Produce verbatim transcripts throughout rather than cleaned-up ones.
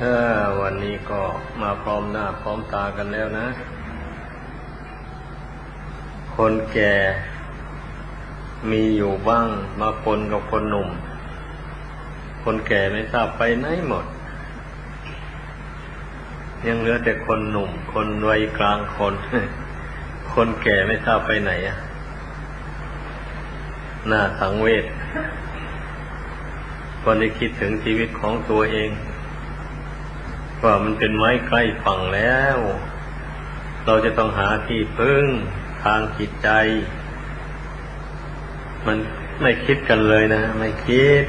เออวันนี้ก็มาพร้อมหน้าพร้อมตากันแล้วนะคนแก่มีอยู่บ้างมาปนกับคนหนุ่มคนแก่ไม่ทราบไปไหนหมดยังเหลือแต่คนหนุ่มคนวัยกลางคนคนแก่ไม่ทราบไปไหนอ่ะน่าสังเวชคนที่คิดถึงชีวิตของตัวเองว่ามันเป็นไม้ใกล้ฝั่งแล้วเราจะต้องหาที่พึ่งทางจิตใจมันไม่คิดกันเลยนะไม่คิด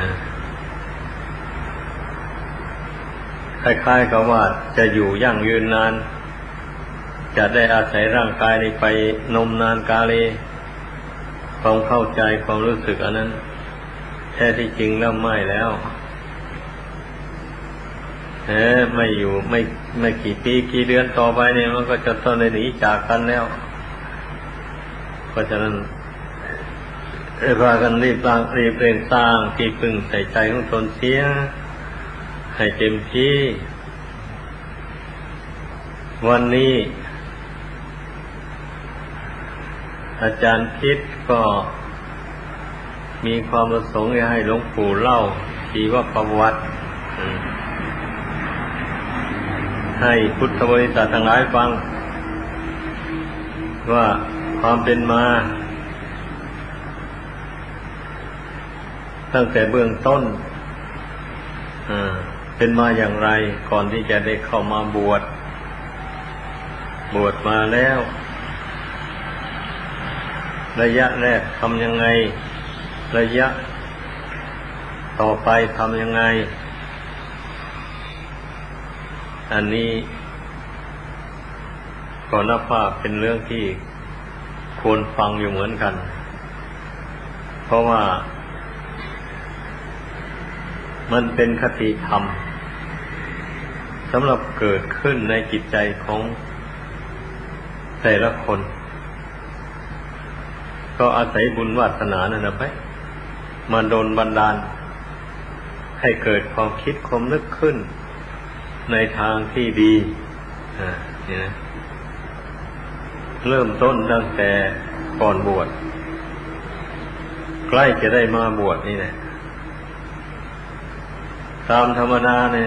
คล้ายๆกับว่าจะอยู่ยั่งยืนนานจะได้อาศัยร่างกายนี้ไปนมนานกาเลความเข้าใจความรู้สึกอันนั้นแท้ที่จริงแล้วไม่แล้วเออไม่อยู่ไม่ไม่กี่ปีกี่เดือนต่อไปเนี่ยมันก็จะต้องได้หนีจากกันแล้วเพราะฉะนั้นให้พากันรีบสร้างรีบเร่งสร้างที่พึ่งใส่ใจของตนเสียให้เต็มที่วันนี้อาจารย์คิดก็มีความประสงค์จะให้หลวงปู่เล่าชีวประวัติให้พุทธบริษัททั้งหลายฟังว่าความเป็นมาตั้งแต่เบื้องต้นเป็นมาอย่างไรก่อนที่จะได้เข้ามาบวชบวชมาแล้วระยะแรกทำยังไงระยะต่อไปทำยังไงอันนี้ก็นับว่าเป็นเรื่องที่ควรฟังอยู่เหมือนกันเพราะว่ามันเป็นคติธรรมสำหรับเกิดขึ้นในจิตใจของแต่ละคนก็อาศัยบุญวาสนานั่นนะไปมาโดนบันดาลให้เกิดความคิดความนึกขึ้นในทางที่ดีอ่านี่นะเริ่มต้นตั้งแต่ก่อนบวชใกล้จะได้มาบวชนี่แหละตามธรรมดาเนี่ย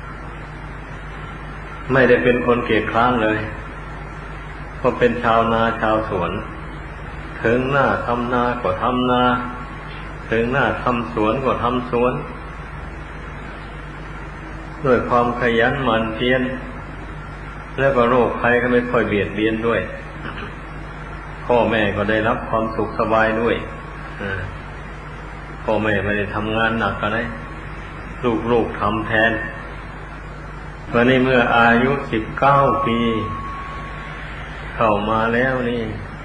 ไม่ได้เป็นคนเกียจคร้านเลยก็เป็นชาวนาชาวสวนถึงหน้าทำนาก็ทำนาถึงหน้าทำสวนก็ทำสวนด้วยความขยันหมั่นเพียรแล้วก็โรคภัยก็ไม่ค่อยเบียดเบียนด้วยพ่อแม่ก็ได้รับความสุขสบายด้วยพ่อแม่ไม่ได้ทำงานหนักอะไรลูกๆทำแทนวันนี้เมื่ออายุสิบเก้าปีเข้ามาแล้วนี่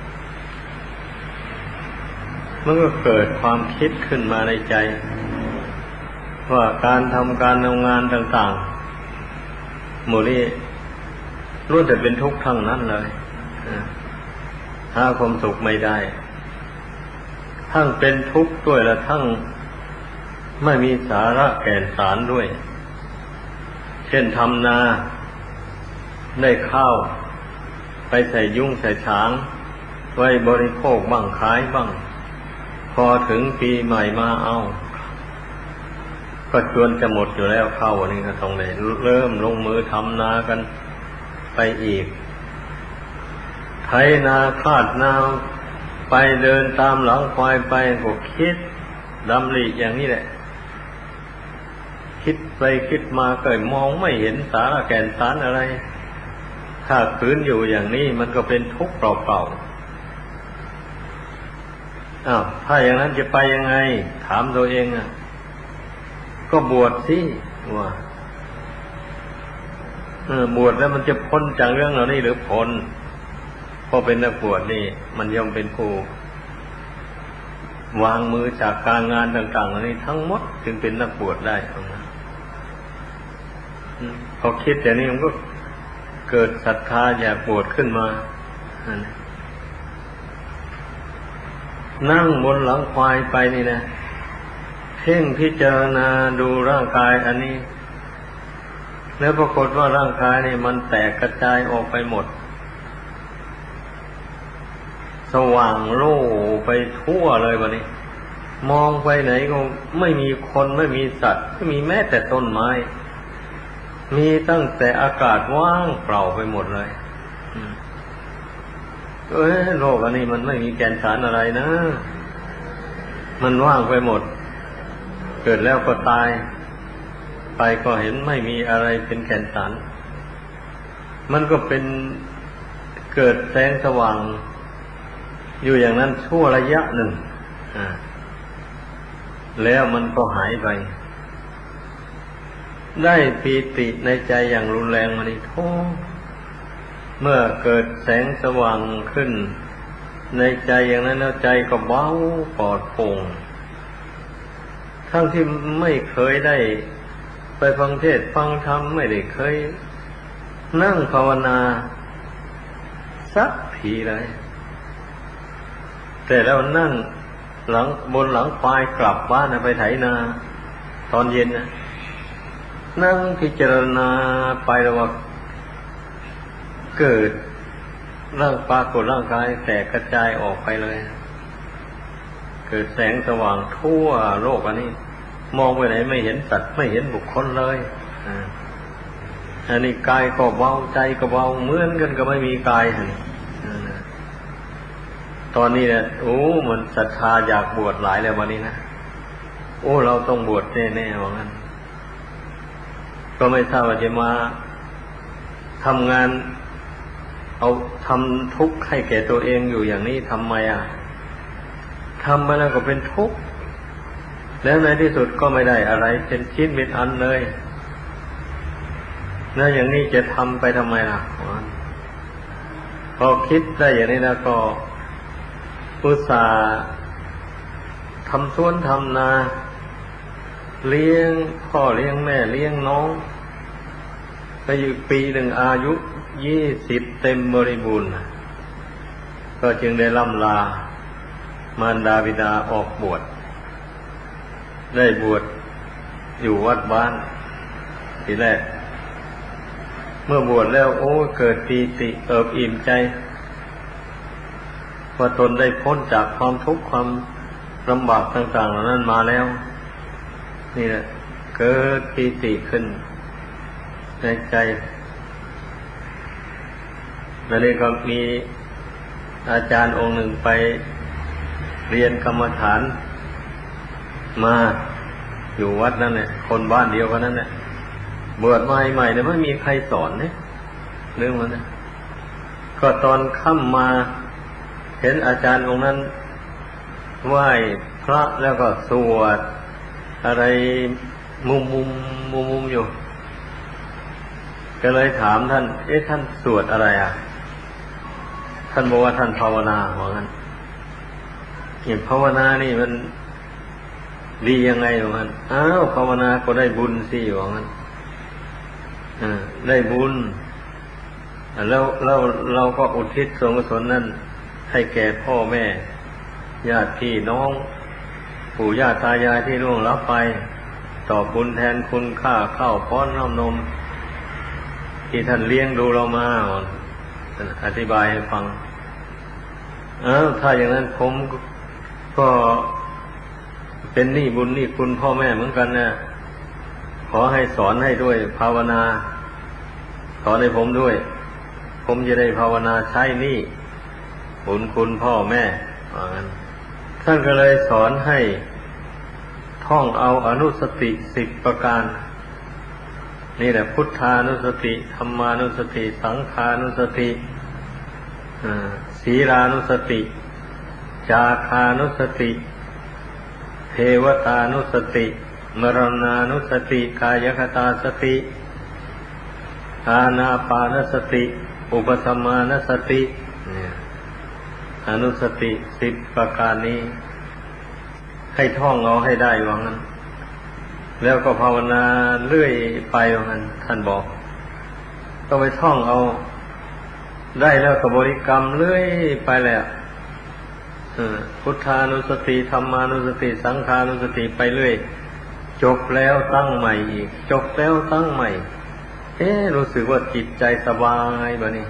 มันก็เกิดความคิดขึ้นมาในใจว่าการทำการทำงานต่างๆหมู่นี้ล้วนแต่เป็นทุกข์ทั้งนั้นเลยหาความสุขไม่ได้ทั้งเป็นทุกข์ด้วยและทั้งไม่มีสาระแก่นสารด้วยเช่นทำนาได้ข้าวไปใส่ยุ้งใส่ฉางไว้บริโภคบ้างขายบ้างพอถึงปีใหม่มาเอาก็จวนจะหมดอยู่แล้วข้าววันนี้ก็ต้องได้เริ่มลงมือทำนากันไปอีกไถนาคาดนาไปเดินตามหลังควายไปก็คิดดำริอย่างนี้แหละคิดไปคิดมาก็มองไม่เห็นสาระแก่นสารอะไรถ้าขืนอยู่อย่างนี้มันก็เป็นทุกข์เปล่าๆอ้าวถ้าอย่างนั้นจะไปยังไงถามตัวเองอ่ะก็บวชสิว่าเออบวชแล้วมันจะพ้นจากเรื่องเหล่านี้หรือพ้นพอเป็นนักบวชนี่มันย่อมเป็นผู้วางมือจากการงานต่างๆเหล่านี้ทั้งหมดจึงเป็นนักบวชได้พอคิดอย่างนี้มันก็เกิดศรัทธาอยากบวชขึ้นมานั่งบนหลังควายไปนี่นะ เพ่งพิจารณาดูร่างกายอันนี้แล้วปรากฏว่าร่างกายนี่มันแตกกระจายออกไปหมดสว่างโล่ไปทั่วเลยวันนี้มองไปไหนก็ไม่มีคนไม่มีสัตว์ไม่มีแม้แต่ต้นไม้มีตั้งแต่อากาศว่างเปล่าไปหมดเลยเอ้ยโลกอันนี้มันไม่มีแก่นสารอะไรนะมันว่างไปหมดเกิดแล้วก็ตายไปก็เห็นไม่มีอะไรเป็นแก่นสารมันก็เป็นเกิดแสงสว่างอยู่อย่างนั้นชั่วระยะหนึ่งแล้วมันก็หายไปได้ปีติในใจอย่างรุนแรงมานี่โธ่เมื่อเกิดแสงสว่างขึ้นในใจอย่างนั้นแล้วใจก็เบาปลอดโปร่งทั้งที่ไม่เคยได้ไปฟังเทศน์ฟังธรรมไม่ได้เคยนั่งภาวนาสักทีเลยแต่แล้วนั่งหลังบนหลังควายกลับบ้านไปไถนาตอนเย็นนะนั่งพิจารณาไปแล้วว่าเกิดร่างปรากฏร่างกายแตกกระจายออกไปเลยเกิดแสงสว่างทั่วโลกอันนี้มองไปไหนไม่เห็นสัตว์ไม่เห็นบุคคลเลยอันนี้กายก็เบาใจก็เบาเหมือนกันก็ไม่มีกายตอนนี้เนี่ยโอ้มันศรัทธาอยากบวชหลายแล้ววันนี้นะโอ้เราต้องบวชแน่ๆว่างั้นก็ไม่ทราบว่าจะมาทำงานเอาทำทุกข์ให้แก่ตัวเองอยู่อย่างนี้ทำไมอ่ะทำมาแล้วก็เป็นทุกข์แล้วในที่สุดก็ไม่ได้อะไรเป็นชิ้นเป็นอันเลยแล้วอย่างนี้จะทำไปทำไมล่ะพอคิดได้อย่างนี้แล้วก็อุตส่าห์ทำสวนทำนาเลี้ยงพ่อเลี้ยงแม่เลี้ยงน้องไปอยู่ปีหนึ่งอายุยี่สิบเต็มบริบูรณ์ก็จึงได้ล่ำลามารดาบิดาออกบวชได้บวชอยู่วัดบ้านทีแรกเมื่อบวชแล้วโอ้เกิดปีติเอิบอิ่มใจว่าตนได้พ้นจากความทุกข์ความลำบากต่างๆเหล่านั้นมาแล้วนี่แหละเกิดปีติขึ้นในใจแล้วนี่ก็มีอาจารย์องค์หนึ่งไปเรียนกรรมฐานมาอยู่วัดนั่นแหละคนบ้านเดียวกันนั่นแหละบวชมาใหม่ๆเนี่ยไม่มีใครสอนเนี่ยเรื่องมันนะก็ตอนค่ำมาเห็นอาจารย์องค์นั้นไหว้พระแล้วก็สวดอะไรมุมมุมมุมมุมอยู่ก็เลยถามท่านเอ๊ะท่านสวดอะไรอ่ะท่านบอกว่าท่านภาวนาว่างั้นนี่ภาวนานี่มันดียังไงว่างั้นอ้าวภาวนาก็ได้บุญสิว่างั้นอ่าได้บุญแล้วเราเราก็อุทิศส่วนกุศลนั้นให้แก่พ่อแม่ญาติพี่น้องปู่ย่าตายายที่ล่วงลับไปตอบบุญแทนคุณค่าข้าวป้อนน้ำนมที่ท่านเลี้ยงดูเรามาอธิบายให้ฟังอ้าวถ้าอย่างนั้นผมก็เป็นหนี้บุญหนี้คุณพ่อแม่เหมือนกันนะขอให้สอนให้ด้วยภาวนาสอนให้ผมด้วยผมจะได้ภาวนาใช้หนี้บุญคุณพ่อแม่ว่างั้นท่านก็เลยสอนให้ท่องเอาอนุสติสิบประการนี่แหละพุทธานุสติธัมมานุสติสังฆานุสติศีลานุสติจาคานุสติเทวตานุสติมรณานุสติกายคตาสติอานาปานสติอุปสัมมานุสติอนุสติสิบประการนี้ให้ท่องเอาให้ได้ว่างั้นแล้วก็ภาวนาเรื่อยไปว่างั้นท่านบอกต้องไปท่องเอาได้แล้วก็บริกรรมเรื่อยไปแหละพุทธานุสติธัมมานุสติสังฆานุสติไปเรื่อยจบแล้วตั้งใหม่อีกจบแล้วตั้งใหม่เอ๊ะรู้สึกว่าจิตใจสบายบะนี่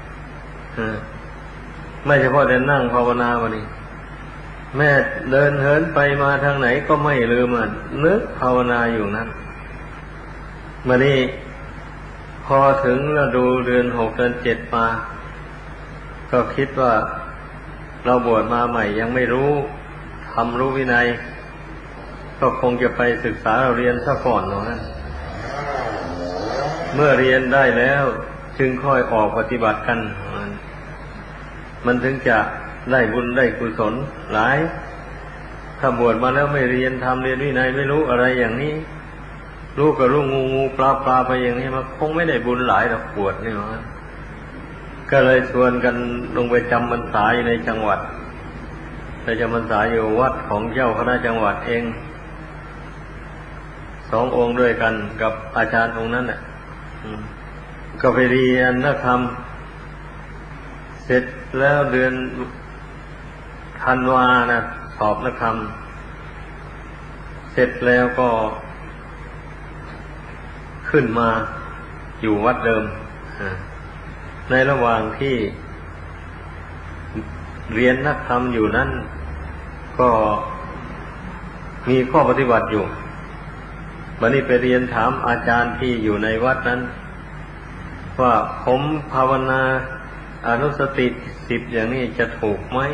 ไม่เฉพาะแต่นั่งภาวนาบะนี่แม่เดินเหินไปมาทางไหนก็ไม่ลืมอ่ะนึกภาวนาอยู่นั้นบะนี่พอถึงฤดูเดือนหกเดือนเจ็ดมาก็คิดว่าเราบวชมาใหม่ยังไม่รู้ทำรู้วินัยก็คงจะไปศึกษาเราเรียนซะก่อนเนาะเมื่อเรียนได้แล้วจึงค่อยออกปฏิบัติกันมันถึงจะได้บุญได้กุศลหลายถ้าบวชมาแล้วไม่เรียนทำเรียนวินัยไม่รู้อะไรอย่างนี้รู้ก็รู้งูงูปลาปลาไปอย่างนี้มันคงไม่ได้บุญหลายหรอกบวชนี่มันก็เลยชวนกันลงไปจำพรรษาอยู่ในจังหวัดไปจำพรรษาอยู่วัดของเจ้าคณะจังหวัดเองสององค์ด้วยกันกับอาจารย์องค์นั้นน่ะก็ไปเรียนนักธรรมเสร็จแล้วเดือนธันวานะสอบนักธรรมเสร็จแล้วก็ขึ้นมาอยู่วัดเดิมในระหว่างที่เรียนนักธรรมอยู่นั้นก็มีข้อปฏิบัติอยู่วันนี้ไปเรียนถามอาจารย์ที่อยู่ในวัดนั้นว่าผมภาวนาอนุสติสิบอย่างนี้จะถูกไหม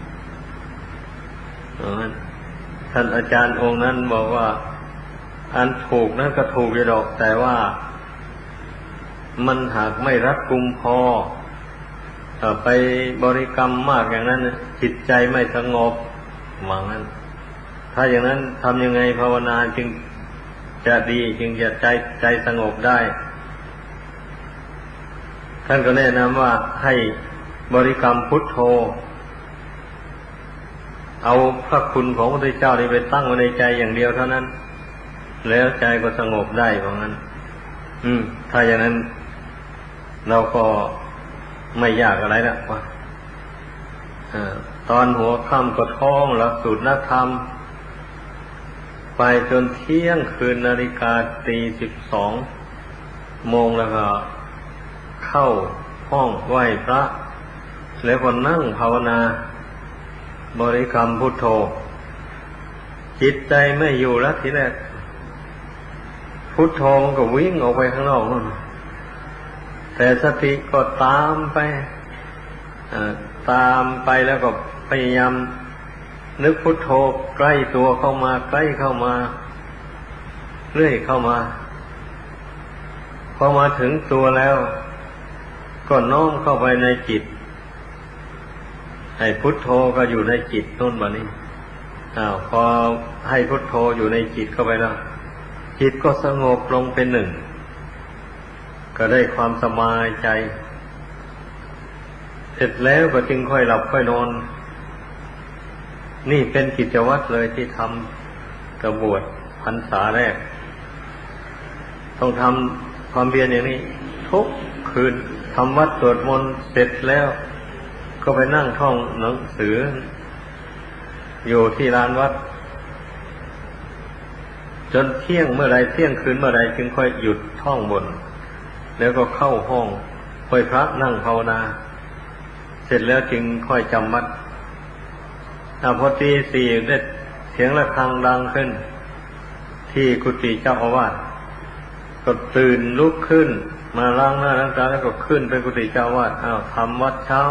ท่านอาจารย์องค์นั้นบอกว่าอันถูกนั้นก็ถูกอยู่ดอกแต่ว่ามันหากไม่รัดกุมพอไปบริกรรมมากอย่างนั้นจิตใจไม่สงบหวังนั้นถ้าอย่างนั้นทำยังไงภาวนาจึงจะดีจึงจะใจใจสงบได้ท่านก็แนะนำว่าให้บริกรรมพุทโธเอาพระคุณของพระพุทธเจ้านี่ไปตั้งไว้ในใจอย่างเดียวเท่านั้นแล้วใจก็สงบได้เพราะงั้นอืมถ้าอย่างนั้นเราก็ไม่ยากอะไรละว่าตอนหัวค่ำก็ท่องหลักสูตรนักธรรมไปจนเที่ยงคืนนาฬิกาตีสิบสองโมงแล้วก็เข้าห้องไหว้พระแล้วก็นั่งภาวนาบริกรรมพุทโธจิตใจไม่อยู่แล้วทีแรกพุทโธมันก็วิ่งออกไปข้างนอกนู่นแต่สติก็ตามไปตามไปแล้วก็พยายามนึกพุทโธใกล้ตัวเข้ามาใกล้เข้ามาเรื่อยเข้ามาพอมาถึงตัวแล้วก็น้อมเข้าไปในจิตให้พุทโธก็อยู่ในจิตนู่นบัดนี้อ้าวพอให้พุทโธอยู่ในจิตเข้าไปแล้วจิตก็สงบลงเป็นหนึ่งก็ได้ความสบายใจเสร็จแล้วก็จึงค่อยหลับค่อยนอนนี่เป็นกิจวัตรเลยที่ทำกระบวชพรรษาแรกต้องทำความเพียรอย่างนี้ทุกคืนทำวัดสวดมนต์เสร็จแล้วก็ไปนั่งท่องหนังสืออยู่ที่ลานวัดจนเที่ยงเมื่อไรเที่ยงคืนเมื่อไรจึงค่อยหยุดท่องบนแล้วก็เข้าห้องค่อยพระนั่งภาวนาเสร็จแล้วจึงค่อยจำวัดพอตีสี่ได้เสียงระฆังดังขึ้นที่กุฏิเจ้าอาวาสก็ตื่นลุกขึ้นมาล้างหน้าล้างตาแล้วก็ขึ้นไปกุฏิเจ้าอาวาสอ้าวทำวัดเช้า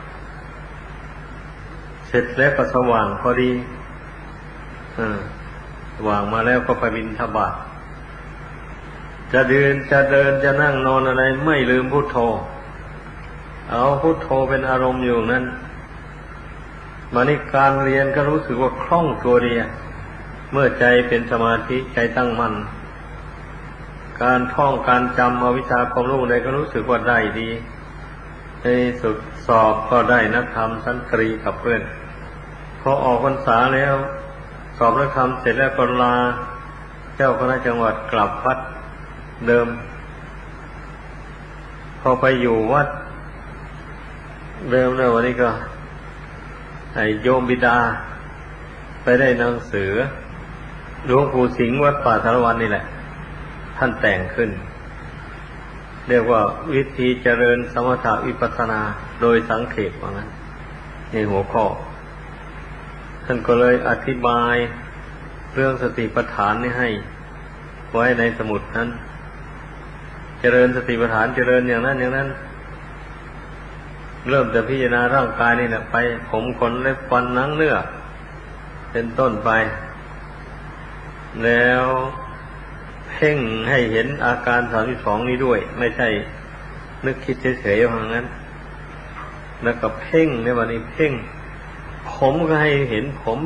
เสร็จแล้วก็สว่างพอดีอ่าสว่างมาแล้วก็ไปบิณฑบาตจะเดินจะเดินจะนั่งนอนอะไรไม่ลืมพุทโธเอาพุทโธเป็นอารมณ์อยู่นั้นมานี่การเรียนก็รู้สึกว่าคล่องตัวดีเมื่อใจเป็นสมาธิใจตั้งมั่นการท่องการจำเอาวิชาความรู้ใดก็รู้สึกว่าได้ดีในสุดสอบก็ได้นักธรรมชั้นตรีกับเพื่อนพอออกพรรษาแล้วสอบนักธรรมเสร็จแล้วก็ลาเจ้าคณะจังหวัดกลับวัดเดิมพอไปอยู่วัดเดิมแล้ววันนี้ก็ไอ้โยมบิดาไปได้หนังสือหลวงปู่สิงห์วัดป่าสารวันนี่แหละท่านแต่งขึ้นเรียกว่าวิธีเจริญสมถะวิปัสสนาโดยสังเขปว่างั้นในหัวข้อท่านก็เลยอธิบายเรื่องสติปัฏฐานนี่ให้ไว้ในสมุดนั้นเจริญสติปัฏฐานเจริญอย่างนั้นอย่างนั้นเริ่มแต่พิจารณาร่างกายนี่แหละไปผมขนเล็บฟันหนังเนื้อเป็นต้นไปแล้วเพ่งให้เห็นอาการสามสิบสองนี้ด้วยไม่ใช่นึกคิดเฉยๆอย่างนั้นแล้วก็เพ่งในวันนี้เพ่งผมก็ให้เห็นผม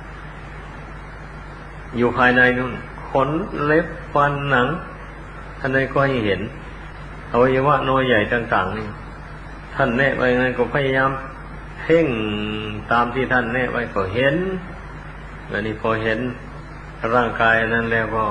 อยู่ภายในนู่นขนเล็บฟันหนังท่านใดก็ให้เห็นอวัยวะน้อยใหญ่ต่างๆนี่ท่านแนะไว้ไงก็พยายามเพ่งตามที่ท่านแนะไว้ก็เห็นวันนี้พอเห็นร่างกายนั้นแล้วก็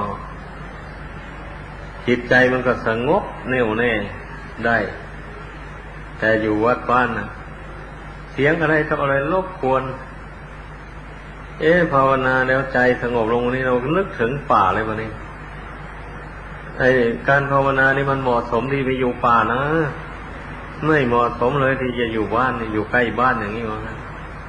จิตใจมันก็สงบแน่วแน่ได้แต่อยู่วัดบ้านน่ะเสียงอะไรต่ออะไรรบกวนเอ๊ะภาวนาแล้วใจสงบลงนี่เรานึกถึงป่าเลยวันนี้ไอ้การภาวนานี่มันเหมาะสมที่ไปอยู่ป่านะไม่เหมาะสมเลยที่จะอยู่บ้านอยู่ใกล้บ้านอย่างนี้วะ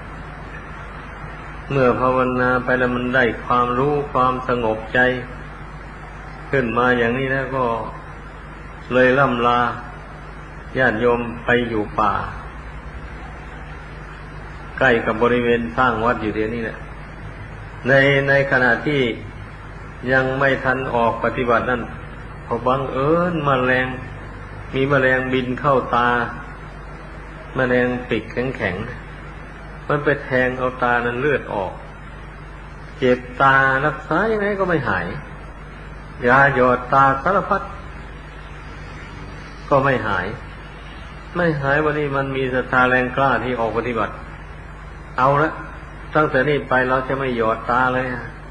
เมื่อภาวนาไปแล้วมันได้ความรู้ความสงบใจขึ้นมาอย่างนี้แล้วก็เลยล่ำลาญาติโยมไปอยู่ป่าใกล้กับบริเวณสร้างวัดอยู่เดี๋ยวนี้แหละในในขณะที่ยังไม่ทันออกปฏิบัตินั่นพอบังเอิญแมลงมีแมลงบินเข้าตาแมลงปีกแข็งๆมันไปแทงเอาตานั้นเลือดออกเจ็บตารักษายังไงก็ไม่หายยาหยอดตาสารพัดก็ไม่หายไม่หายวันนี้มันมีศรัทธาแรงกล้าที่ออกปฏิบัติเอาละตั้งแต่นี้ไปเราจะไม่หยอดตาเลย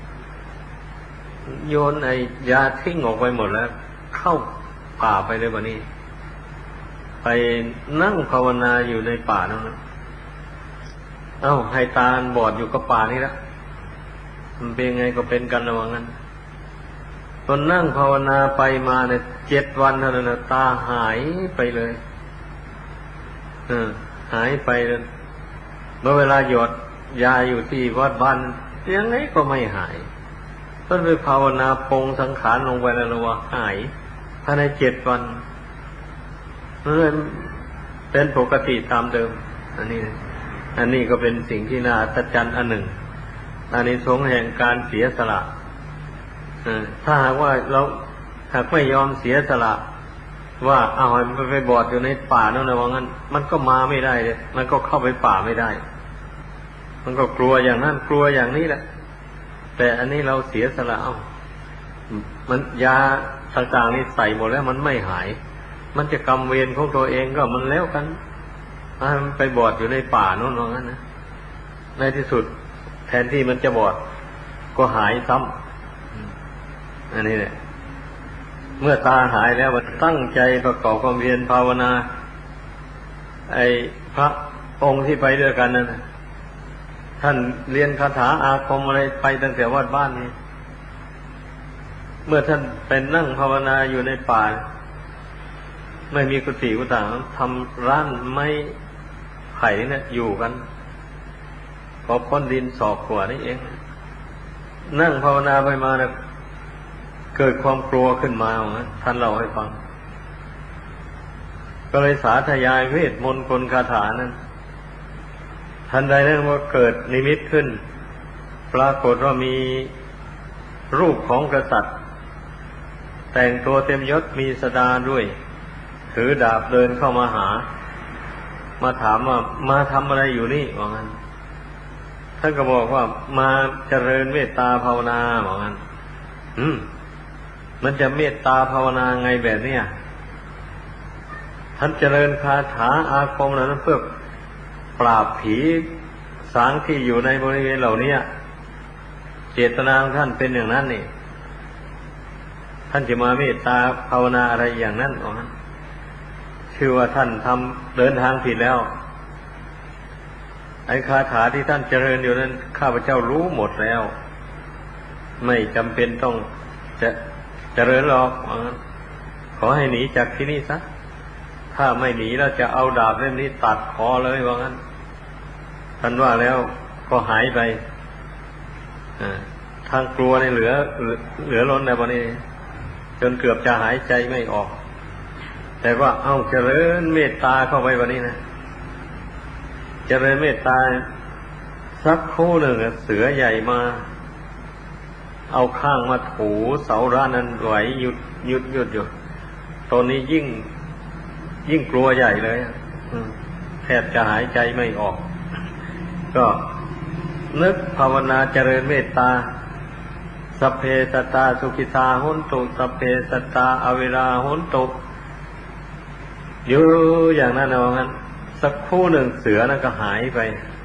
โยนไอ้ยาทิ้งออกไปหมดแล้วเข้าป่าไปเลยวันนี้ไปนั่งภาวนาอยู่ในป่านั่นนะเอ้าให้ตาบอดอยู่กับป่านี่ละมันเป็นไงก็เป็นกันระหว่างนั้นตอนนั่งภาวนาไปมาเนี่ยเจ็ดวันเท่านั้นนะตาหายไปเลยเออหายไปเลยเมื่อเวลาหยดยาอยู่ที่วัดบ้านยังไงก็ไม่หายต้นไปภาวนาปรงสังขารลงไปแล้วว่าหายภายในเจ็ดวันเมื่อเป็นปกติตามเดิมอันนี้อันนี้ก็เป็นสิ่งที่น่าอัศจรรย์อันหนึ่งอานิสงส์แห่งการเสียสละถ้าหากว่าเราหากไม่ยอมเสียสละว่าเอาให้มันไปบอดอยู่ในป่านั่นนะว่างั้นมันก็มาไม่ได้เลยมันก็เข้าไปป่าไม่ได้มันก็กลัวอย่างนั้นกลัวอย่างนี้แหละแต่อันนี้เราเสียสละเอามันยาต่างๆนี่ใส่หมดแล้วมันไม่หายมันจะกรรมเวรของตัวเองก็มันแล้วกันมันไปบอดอยู่ในป่าโน่นว่างั้นนะในที่สุดแทนที่มันจะบอดก็หายซ้ำอันนี้แหละเมื่อตาหายแล้วมันตั้งใจประกอบความเพียรภาวนาไอ้พระองค์ที่ไปด้วยกันนั่นท่านเรียนคาถาอาคมอะไรไปตั้งแต่วัดบ้านนี้เมื่อท่านเป็นนั่งภาวนาอยู่ในป่าไม่มีกุฏิกุฏางทำร้านไม้ไผ่เนี่ยอยู่กันพอพ้นดินศอกขวานี่เองนั่งภาวนาไปมาเนี่ยเกิดความกลัวขึ้นมาท่านเล่าให้ฟังก็เลยสาธยายเวทมนต์กลคาถานั้นทันใดนั้นว่าเกิดนิมิตขึ้นปรากฏว่ามีรูปของกษัตริย์แต่งตัวเต็มยศมีสดาด้วยถือดาบเดินเข้ามาหามาถามว่ามาทำอะไรอยู่นี่ว่างั้นท่านก็บอกว่ามาเจริญเมตตาภาวนาว่างั้นอืมมันจะเมตตาภาวนาไงแบบเนี้ยท่านเจริญคาถาอาคมนั้นเพื่อปราบผีสางที่อยู่ในบริเวณเหล่านี้เจตนาของท่านเป็นอย่างนั้นนี่ท่านจะมาเมตตาภาวนาอะไรอย่างนั้นว่างั้นชื่อว่าท่านทำเดินทางผิดแล้วไอ้คาถาที่ท่านเจริญอยู่นั้นข้าพเจ้ารู้หมดแล้วไม่จำเป็นต้องจะเจริญหรอกขขอให้หนีจากที่นี่ซะถ้าไม่หนีแล้วจะเอาดาบเล่มนี้ตัดคอเลยว่างั้นท่านว่าแล้วก็หายไปทางกลัวในเหลือเหลือล้นในวันนี้จนเกือบจะหายใจไม่ออกแต่ว่าเอาเจริญเมตตาเข้าไปวันนี้นะเจริญเมตตาสักครู่หนึ่งเสือใหญ่มาเอาข้างมาถูเสาร้านนั้นไหวหยุดหยุดหยุดอยู่ตอนนี้ยิ่งยิ่งกลัวใหญ่เลยแทบจะหายใจไม่ออกก็นึกภาวนาเจริญเมตตาสัพเพสัตตาสุขิตาโหนตุสัพเพสัตตาอเวราโหนตุอยู่อย่างนั้นเอางั้นสักครู่หนึ่งเสือนั่นก็หายไป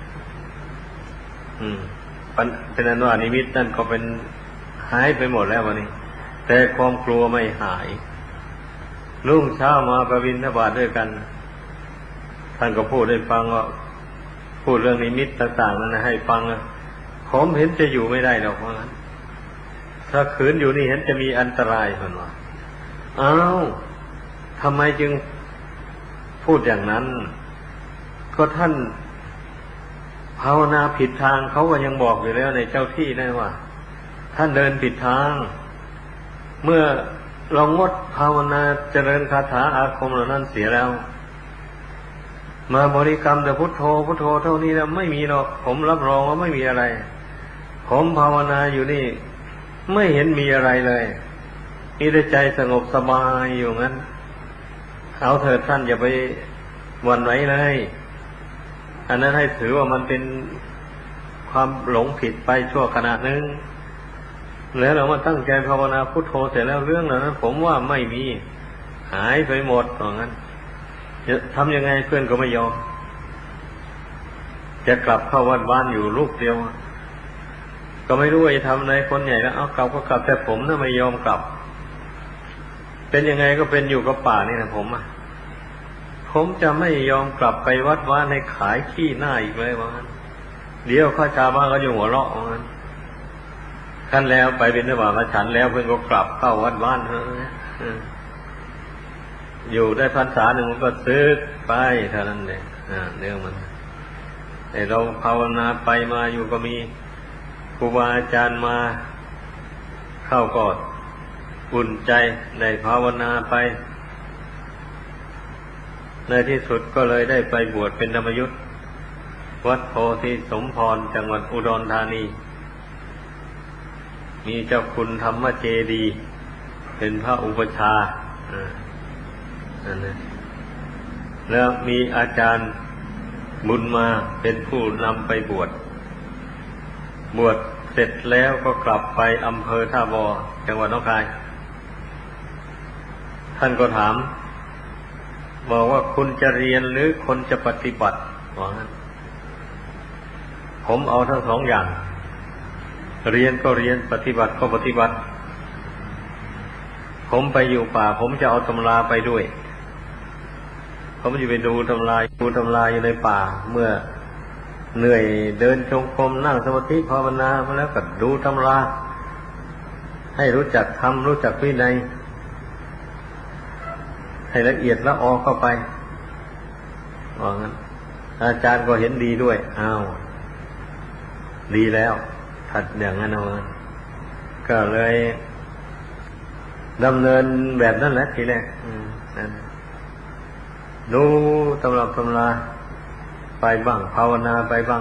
อืมเป็นอันว่านิมิตนั่นก็เป็นหายไปหมดแล้ววันนี้แต่ความกลัวไม่หายรุ่งเช้ามาประบิณฑบาตด้วยกันท่านก็พูดให้ฟังว่าพูดเรื่องนิมิตต่างๆนั้นให้ฟังผมเห็นจะอยู่ไม่ได้หรอกเพราะงั้นถ้าขืนอยู่นี่เห็นจะมีอันตรายเหมือนว่าอ้าวทำไมจึงพูดอย่างนั้นก็ท่านภาวนาผิดทางเขาก็ยังบอกอยู่แล้วในเจ้าที่นั่นว่าท่านเดินผิดทางเมื่อเรางดภาวนาเจริญคาถาอาคมเหล่านั้นเสียแล้วมาบริกรรมแต่พุทโธพุทโธเท่านี้แล้วไม่มีหรอกผมรับรองว่าไม่มีอะไรผมภาวนาอยู่นี่ไม่เห็นมีอะไรเลยมีแต่ใจสงบสบายอยู่งั้นเอาเถิดท่านอย่าไปหวั่นไหวเลยอันนั้นให้ถือว่ามันเป็นความหลงผิดไปชั่วขณะนึงแล้วเรามาตั้งใจภาวนาพุทโธเสร็จแล้วเรื่องเหล่านั้นผมว่าไม่มีหายไปหมดอย่างนั้นจะทำยังไงเพื่อนก็ไม่ยอมจะกลับเข้าวัดบ้านอยู่ลูกเดียวก็ไม่รู้ว่าจะทำอะไรคนใหญ่แล้วเอากลับก็กลับแต่ผมน่ะไม่ยอมกลับเป็นยังไงก็เป็นอยู่กับป่านี่นะผมอ่ะผมจะไม่ยอมกลับไปวัดบ้านให้ขายขี้หน้าอีกเลยว่างั้นเดี๋ยวข้าชาวบ้านก็จะหัวเราะว่างั้นขั้นแล้วไปเป็นระหว่างมาฉันแล้วเพื่อนก็กลับเข้าวัดบ้านเฮ้ยอยู่ได้พรรษาหนึ่งมันก็ซึกไปเท่านั้นเลยอ่าเรื่องมันแต่เราภาวนาไปมาอยู่ก็มีครูบาอาจารย์มาเข้าก็อุ่นใจได้ภาวนาไปในที่สุดก็เลยได้ไปบวชเป็นธรรมยุทธวัดโพธิสมพรจังหวัดอุดรธานีมีเจ้าคุณธรรมเจดีย์เป็นพระอุปชาอ่านั่นนะแล้วมีอาจารย์บุญมาเป็นผู้นำไปบวชบวชเสร็จแล้วก็กลับไปอำเภอท่าบ่อจังหวัดหนองคายท่านก็ถามบอกว่าคุณจะเรียนหรือคนจะปฏิบัติว่างั้นผมเอาทั้งสองอย่างเรียนก็เรียนปฏิบัติก็ปฏิบัติผมไปอยู่ป่าผมจะเอาตำราไปด้วยผมจะไปดูตำราดูตำราอยู่ในป่าเมื่อเหนื่อยเดินจงกรมนั่งสมาธิภาวนามาแล้วก็ดูตำราให้รู้จักธรรมรู้จักวินัยให้ละเอียดละออเข้าไปว่างั้นอาจารย์ก็เห็นดีด้วยอ้าวดีแล้วถัดอย่างนั้นเอาก็เลยดำเนินแบบนั้นแหละทีแรกดูตำรับตำราไปบ้างภาวนาไปบ้าง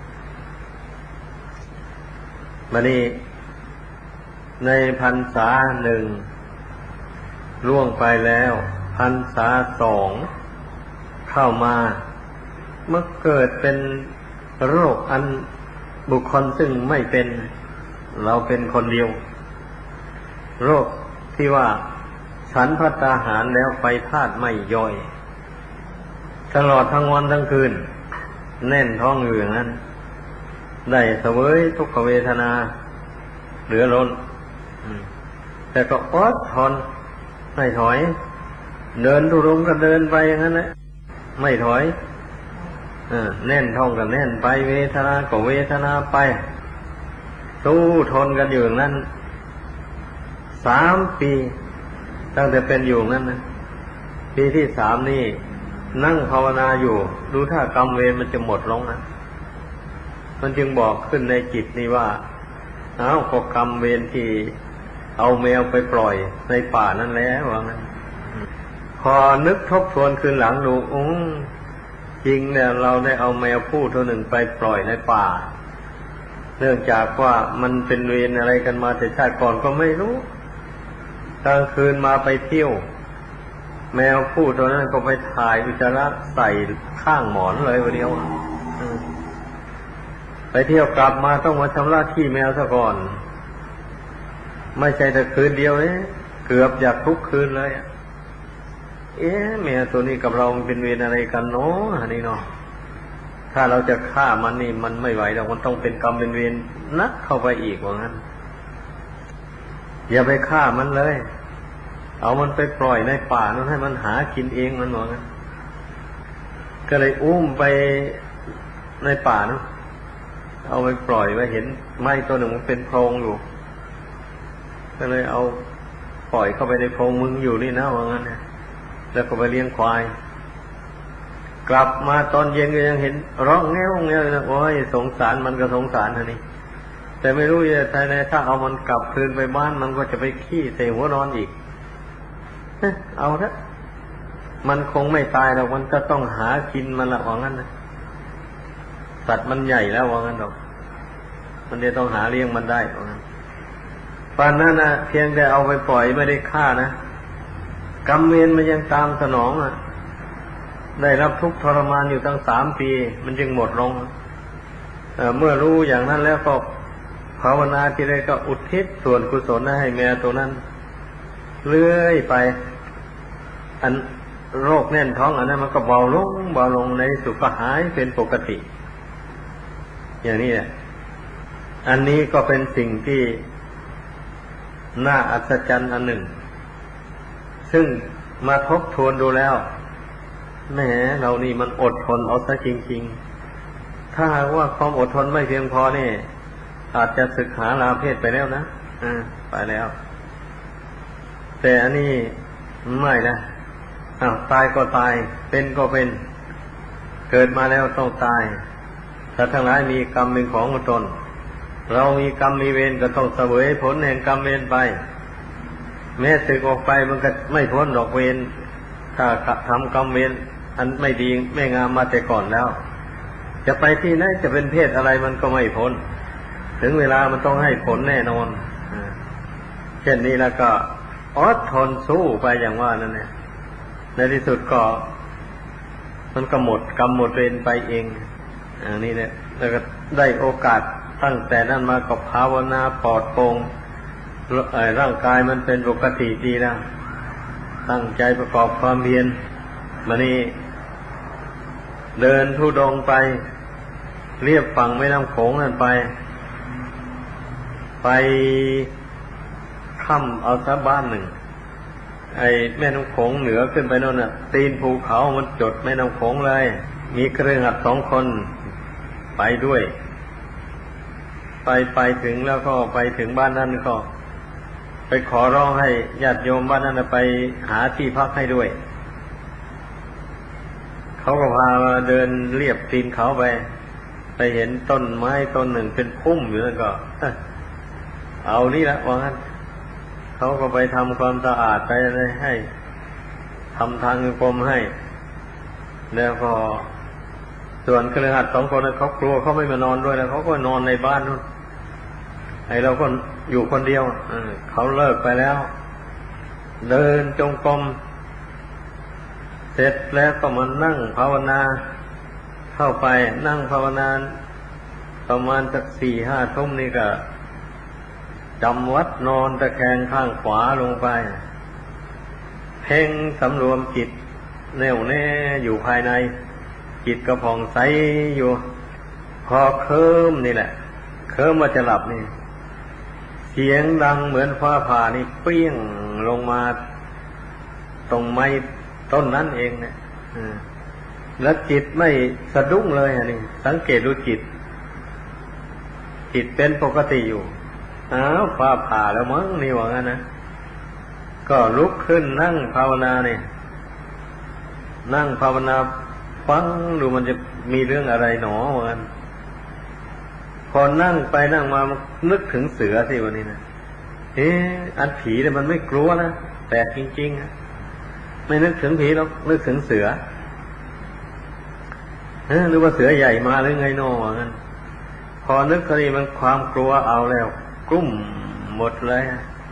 มานี่ในพรรษาหนึ่งล่วงไปแล้วพรรษาสองเข้ามาเมื่อเกิดเป็นโรคอันบุคคลซึ่งไม่เป็นเราเป็นคนเดียวโรคที่ว่าฉันภัตตาหารแล้วไฟธาตุไม่ย่อยตลอดทั้งวันทั้งคืนแน่นท้องอยู่อย่างนั้นได้เสวยทุกขเวทนาเหลือล้นแต่ก็อดทนไม่ถอยเดินทุรงก็เดินไปอย่างนั้นแหละไม่ถอยแน่นท้องก็แน่นไปเวทนาก็เวทนาไปสู้ทนกันอยู่อย่างนั้นสามปีตั้งแต่เป็นอยู่นั้นนะปีที่สามนี่นั่งภาวนาอยู่ดูถ้ากรรมเวรมันจะหมดลงนะมันจึงบอกขึ้นในจิตนี่ว่าอ้าวก็กรรมเวรที่เอาแมวไปปล่อยในป่านั่นแล้วว่างั้นพอนึกทบทวนคืนหลังดูอุ้งจริงเนี่ยเราได้เอาแมวผู้ตัวหนึ่งไปปล่อยในป่าเนื่องจากว่ามันเป็นเวรอะไรกันมาแต่ชาติก่อนก็ไม่รู้กลางคืนมาไปเที่ยวแมวผู้ตัวนั้นก็ไปถ่ายอุจจาระใส่ข้างหมอนเลยวันเดียวไปเที่ยวกลับมาต้องมาชำระขี้แมวซะก่อนไม่ใช่แต่คืนเดียวเลยเกือบอยากทุกคืนเลยเอ๊ะแมวตัวนี้กับเรามันเป็นเวรอะไรกันเนาะอันนี้เนาะถ้าเราจะฆ่ามันนี่มันไม่ไหวเรามันต้องเป็นกรรมเป็นเวรนักเข้าไปอีกว่างั้นอย่าไปฆ่ามันเลยเอามันไปปล่อยในป่านั้นให้มันหากินเองมันว่างั้นก็เลยอุ้มไปในป่าเนาะเอาไปปล่อยไว้เห็นไม้ตัวหนึ่งมันเป็นโพรงอยู่ก็เลยเอาปล่อยเข้าไปในโพรงมึงอยู่นี่นะว่างั้นนะแล้วก็ไปเลี้ยงควายกลับมาตอนเย็นก็ยังเห็นร้องแง่วแง่วนะโอ้ยสงสารมันก็สงสารท่านี้แต่ไม่รู้จะทำไงถ้าเอามันกลับคืนไปบ้านมันก็จะไปขี้ใส่หัวนอนอีกเอาเถอะมันคงไม่ตายหรอกมันก็ต้องหากินมันละว่างั้นนะสัตว์มันใหญ่แล้วว่างั้นหรอกมันจะต้องหาเลี้ยงมันได้ว่างั้นป่านนั้นนะเพียงแต่เอาไปปล่อยไม่ได้ฆ่านะกรรมเวรมันยังตามสนองอ่ะได้รับทุกข์ทรมานอยู่ตั้งสามปีมันจึงหมดลง เ, เมื่อรู้อย่างนั้นแล้วก็ภาวนาทีไรก็อุทิศส่วนกุศลให้แมวตัวนั้นเลื่อยไปอันโรคแน่นท้องอันนั้นมันก็เบาลงเบาลงในสุขหายเป็นปกติอย่างนี้แหละอันนี้ก็เป็นสิ่งที่น่าอัศจรรย์อันหนึ่งซึ่งมาทบทวนดูแล้วแหมเรานี่มันอดทนเอาซะจริงๆถ้าหากว่าความอดทนไม่เพียงพอนี่อาจจะศึกษาลาเพศไปแล้วนะอ่าไปแล้วแต่อันนี้ไม่นะอ้าวตายก็ตายเป็นก็เป็นเกิดมาแล้วต้องตายถ้าทั้งหลายมีกรรมเป็นของตนเรามีกรรมมีเวรก็ต้องเสวยผลแห่งกรรมเวรไปแม้สึกออกไปมันก็ไม่พ้นดอกเวรถ้าทำกรรมเวรอันไม่ดีไม่งามมาแต่ก่อนแล้วจะไปที่ไหนจะเป็นเพศอะไรมันก็ไม่พ้นถึงเวลามันต้องให้ผลแน่นอนเช่นนี้แล้วก็อดทนสู้ไปอย่างว่านั่นแหละในที่สุดก็มันก็หมดกรรมหมดเวรไปเองอันนี้แหละแล้วก็ได้โอกาสตั้งแต่นั้นมาก็ภาวนาปลอดโปร่งร่างกายมันเป็นปกติดีแล้วตั้งใจประกอบความเพียรมานี่เดินธุดงค์ไปเรียบฝั่งแม่น้ำโขงนั่นไปไปค่ำเอาซะบ้านหนึ่งไอ้แม่น้ำโขงเหนือขึ้นไปโน่นน่ะตีนภูเขามันจดแม่น้ำโขงเลยมีเครือขัดสองคนไปด้วยไปไปถึงแล้วก็ไปถึงบ้านนั้นก็ไปขอร้องให้ญาติโยมบ้านนั้นไปหาที่พักให้ด้วยเขาก็พามาเดินเรียบตีนเขาไปไปเห็นต้นไม้ต้นหนึ่งเป็นพุ่มอยู่แล้วก็เอานี่ละว่างั้นเขาก็ไปทำความสะอาดไปอะไรให้ทำทางกรมให้แล้วก็ส่วนเครือขัดสองคนนั้นเขากลัวเขาไม่มานอนด้วยแล้วเขาก็นอนในบ้านนู่นไอ้เราก็อยู่คนเดียวเขาเลิกไปแล้วเดินจงกรมเสร็จแล้วก็มานั่งภาวนาเข้าไปนั่งภาวนาประมาณสักสี่ห้าทุ่มนี่ก็จำวัดนอนตะแคงข้างขวาลงไปเพ่งสำรวมจิตแน่วแน่อยู่ภายในจิตก็ผ่องใสอยู่พอเคลิ้มนี่แหละเคลิ้มว่าจะหลับนี่เสียงดังเหมือนฟ้าผ่านี่เปรี้ยงลงมาตรงไม้ต้นนั้นเองเนี่ยแล้วจิตไม่สะดุ้งเลยอันนี้สังเกตดูจิตจิตเป็นปกติอยู่อ้าวฟ้าผ่าแล้วมั้งนี่ว่างั้นนะก็ลุกขึ้นนั่งภาวนาเนี่ยนั่งภาวนาฟังดูมันจะมีเรื่องอะไรหนอเหมือนกันพอนั่งไปนั่งมามันนึกถึงเสือสิวันนี้นะเอ๊ะอันผีเนี่ยมันไม่กลัวนะแต่จริงๆไม่นึกถึงผีหรอกนึกถึงเสือเออหรือว่าเสือใหญ่มาหรือไงโน่เหมือนกันพอนึกคดีมันความกลัวเอาแล้วกลุ้มหมดเลย